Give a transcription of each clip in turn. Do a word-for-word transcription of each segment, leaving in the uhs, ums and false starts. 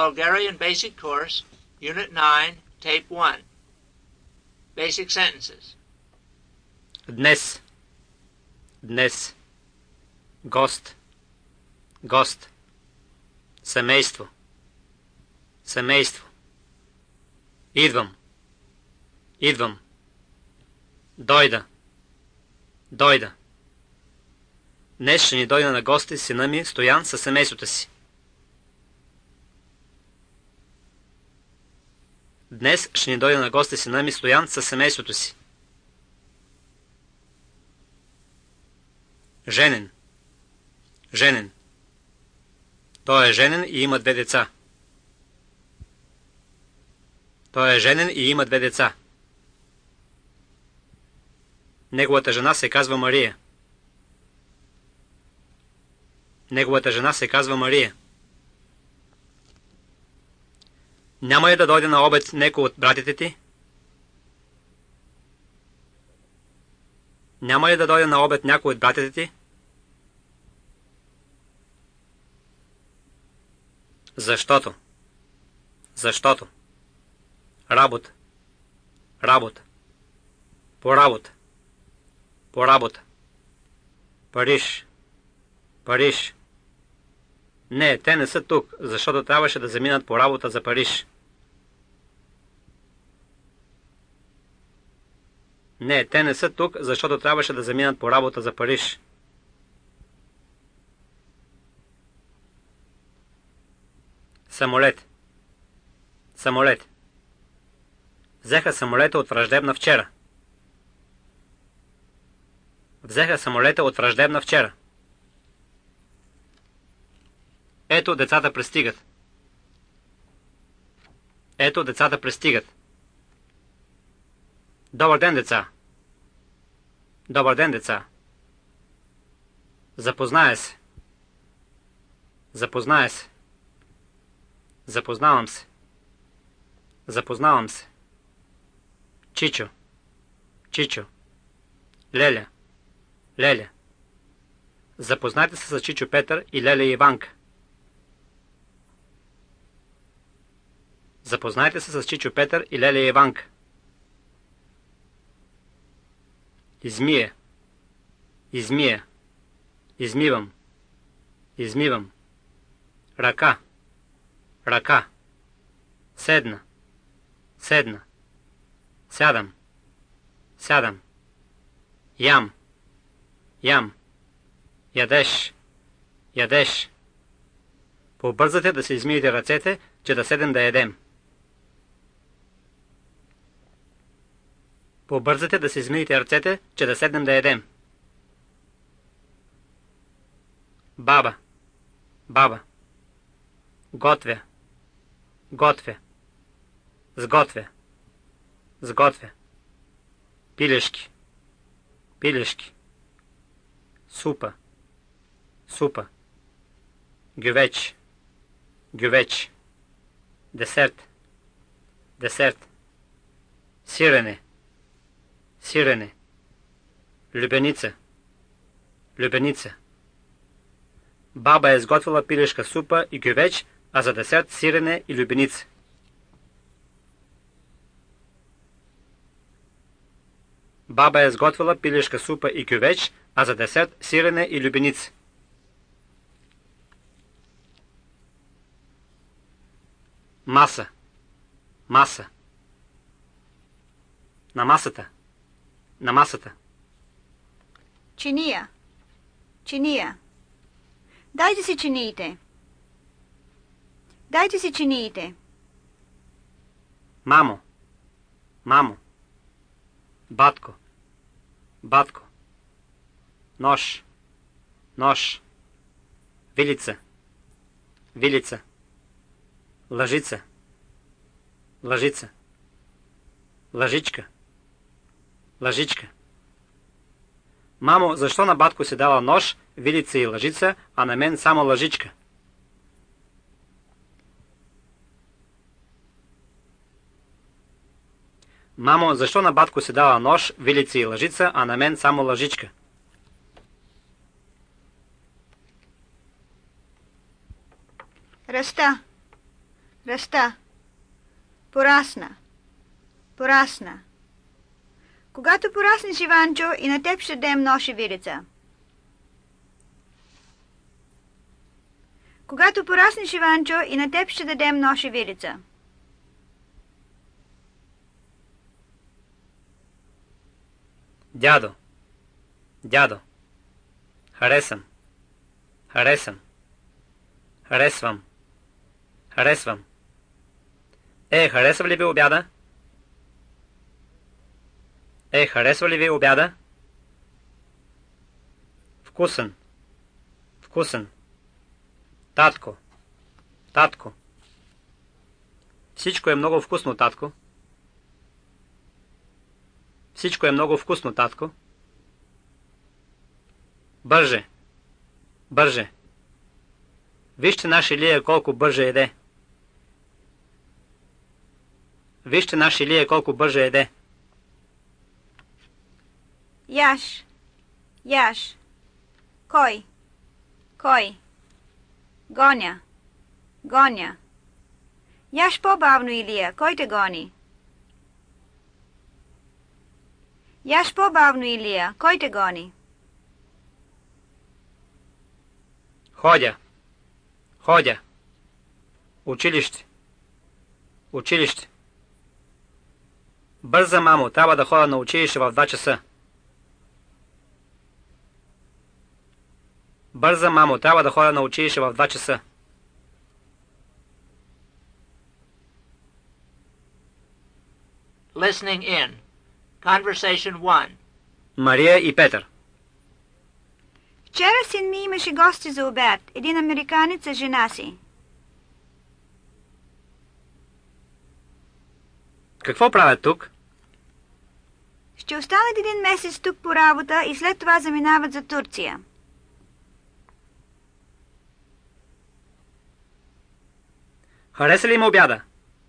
Bulgarian Basic Course, Unit nine, Tape one. Basic Sentences. Днес. Днес. Гост. Гост. Семейство. Семейство. Идвам. Идвам. Дойда. Дойда. Днес ще ни дойде на гости сина ми Стоян със семейството си. Днес ще ни дойде на гости сина ми Стоян със семейството си. Женен. Женен. Той е женен и има две деца. Той е женен и има две деца. Неговата жена се казва Мария. Неговата жена се казва Мария. Няма ли да дойде на обед некой от братите ти? Няма ли да дойде на обед някой от братите ти? Защото. Защото. Работа. Работа. По работа. По работа. Париж. Париж. Не, те не са тук, защото трябваше да заминат по работа за Париж. Не, те не са тук, защото трябваше да заминат по работа за Париж. Самолет. Самолет. Взеха самолета от Враждебна вчера. Взеха самолета от Враждебна вчера. Ето децата пристигат. Ето децата пристигат. Добър ден, деца. Добър ден, деца. Запознае се. Запознае се. Запознавам се. Запознавам се. Чичо. Чичо. Леля. Леля. Запознайте се с Чичо Петър и Леля Иванка. Запознайте се с Чичо Петър и Леля Иванка. Измия. Измия. Измивам. Измивам. Ръка. Ръка. Седна. Седна. Сядам. Сядам. Ям. Ям. Ядеш. Ядеш. Побързате да се измиете ръцете, че да седем да ядем. Побързате да се измиете ръцете, че да седнем да ядем. Баба. Баба. Готвя. Готвя. Сготвя. Сготвя. Пилешки. Пилешки. Супа. Супа. Гювеч. Гювеч. Десерт. Десерт. Сирене. Сирене. Любеница. Любеница. Баба е сготвила пилешка супа и гювеч, а за десерт сирене и любеница. Баба е сготвила пилешка супа и гювеч, а за десерт сирене и любеница. Маса. Маса. На масата. На масата. Чиния. Чиния. Дайте си чиниите. Дайте си чиниите. Мамо. Мамо. Батко. Батко. Нож. Нож. Вилица. Вилица. Лъжица. Лъжица. Лъжичка. Лъжичка. Мамо, защо на батко си дала нож, вилица и лъжица, а на мен само лъжичка? Мамо, защо на батко си дала нож, вилица и лъжица, а на мен само лъжичка? Ръста. Раста. Порасна. Порасна. Когато пораснеш, Иванчо, и на теб ще дем ношевирица. Когато пораснеш, Иванчо, и на теб ще дадем ношевирица. Дядо. Дядо. Харесам. Харесам. Харесвам. Харесвам. Е, харесва ли ви обяда? Е, харесва ли ви обяда? Вкусен. Вкусен. Татко. Татко. Всичко е много вкусно, татко. Всичко е много вкусно, татко. Бърже. Бърже. Вижте наши Илия колко бърже еде. Вижте наши Илия колко бърже еде. Яш. Яш. Кой? Кой? Гоня. Гоня. Яш по-бавно, Илия. Кой те гони? Яш по-бавно, Илия. Кой те гони? Ходя. Ходя. Училище. Училище. Бърза, мамо. Трябва да ходя на училище в два часа. Бърза, мамо. Трябва да ходя на училище в два часа. Listening in. Conversation one. Мария и Петър. Вчера син ми имаше гости за обяд. Един американец с жена си. Какво правят тук? Ще останат един месец тук по работа и след това заминават за Турция. Хареса ли им обяда?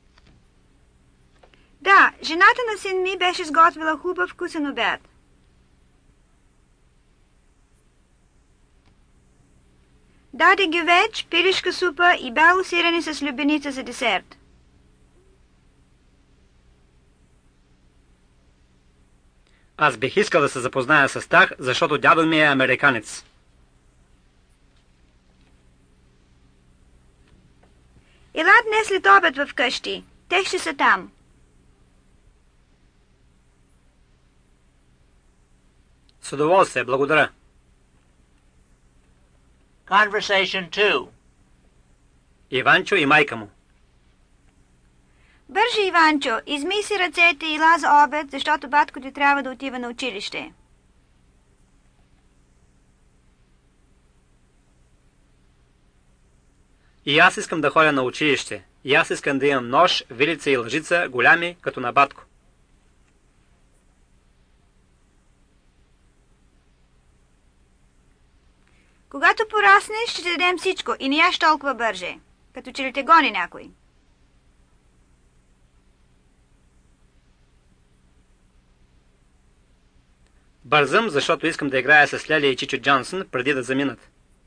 Да, жената на син ми беше сготвила хубав вкусен обяд. Даде гювеч, пилешка супа и бяло сирене с любеница за десерт. Аз бих искал да се запозная с тях, защото дядо ми е американец. Ела днес след обед в къщи. Те ще са там. С удоволствие, благодаря. Conversation two. Иванчо и майка му. Бърже, Иванчо, измий си ръцете и ела за обед, защото батко ти трябва да отива на училище. И аз искам да ходя на училище. И аз искам да имам нож, вилица и лъжица, голями, като на батко. Когато пораснеш, ще ти дадем всичко и не яш толкова бърже, като че ли те гони някой. Бързам, защото искам да играя с Лели и Чичо Джонсън преди да заминат.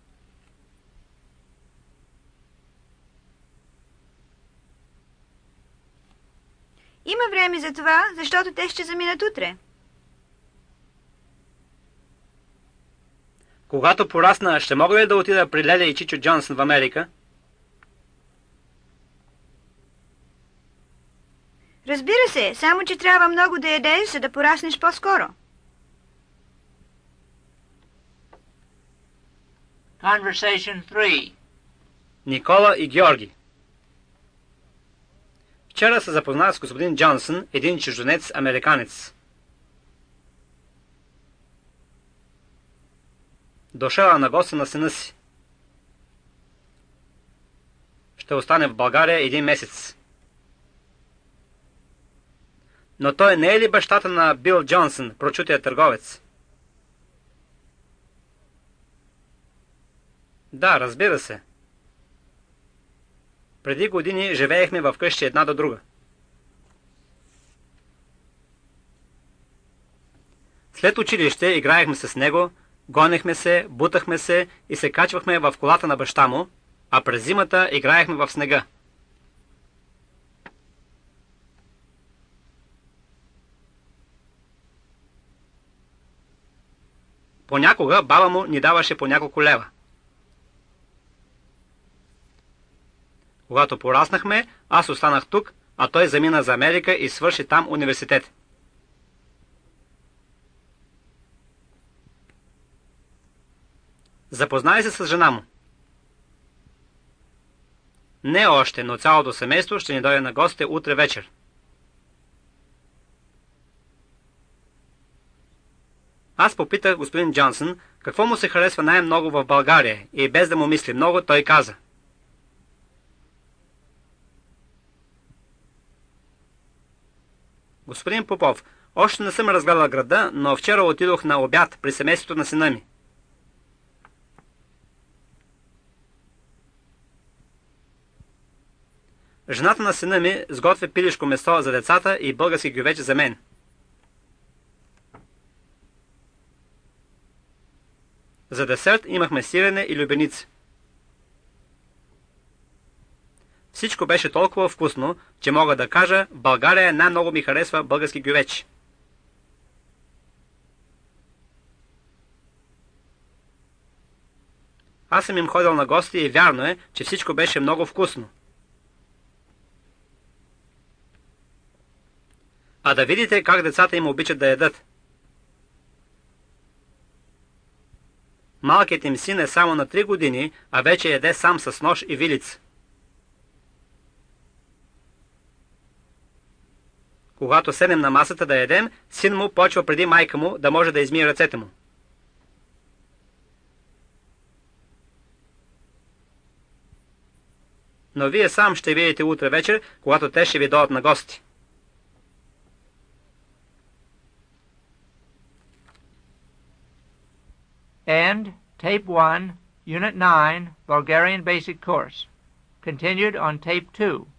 Има време за това, защото те ще заминат утре. Когато порасна, ще мога ли да отида при Лели и Чичо Джонсън в Америка? Разбира се, само че трябва много да ядеш, за да пораснеш по-скоро. Conversation three. Никола и Георги. Вчера се запознах с господин Джонсън, един чужденец-американец. Дошъл на гости на сина си. Ще остане в България един месец. Но той не е ли бащата на Бил Джонсън, прочутия търговец? Да, разбира се. Преди години живеехме в къщи една до друга. След училище играехме с него, гонехме се, бутахме се и се качвахме в колата на баща му, а през зимата играехме в снега. Понякога баба му ни даваше по няколко лева. Когато пораснахме, аз останах тук, а той замина за Америка и свърши там университет. Запознай се с жена му. Не още, но цялото семейство ще ни дойде на гости утре вечер. Аз попитах господин Джонсън какво му се харесва най-много в България и без да му мисли много, той каза: господин Попов, още не съм разгледал града, но вчера отидох на обяд при семейството на сина ми. Жената на сина ми сготвя пилешко месо за децата и български гювеч за мен. За десерт имахме сирене и любеница. Всичко беше толкова вкусно, че мога да кажа, в България най-много ми харесва български гювеч. Аз съм им ходил на гости и вярно е, че всичко беше много вкусно. А да видите как децата им обичат да ядат. Малкият им син е само на три години, а вече яде сам с нож и вилица. Когато седнем на масата да ядем, син му почва преди майка му да може да измие ръцете му. Но вие сам ще видите утре вечер, когато те ще ви дойдат на гости. End Tape one, Unit nine, Bulgarian Basic Course. Continued on Tape two.